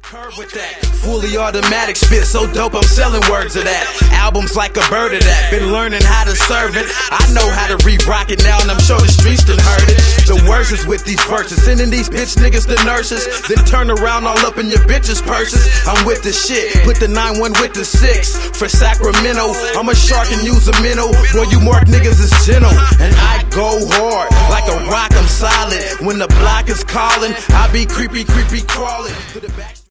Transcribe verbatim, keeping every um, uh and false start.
curve with that. Fully automatic spit so dope I'm selling words of that. Albums like a bird of that. Been learning how to serve it. I know how to re-rock it now and I'm sure the streets done heard it. The worst is with these verses. Sending these bitch niggas to nurses. Then turn around all up in your bitches' purses. I'm with the shit. Put the nine one with the six. For Sacramento, I'm a shark and use a minnow. Boy, you mark niggas is gentle. And I go hard. Like a rock, I'm solid. When the block is calling, I be creepy, creepy crawling to the back.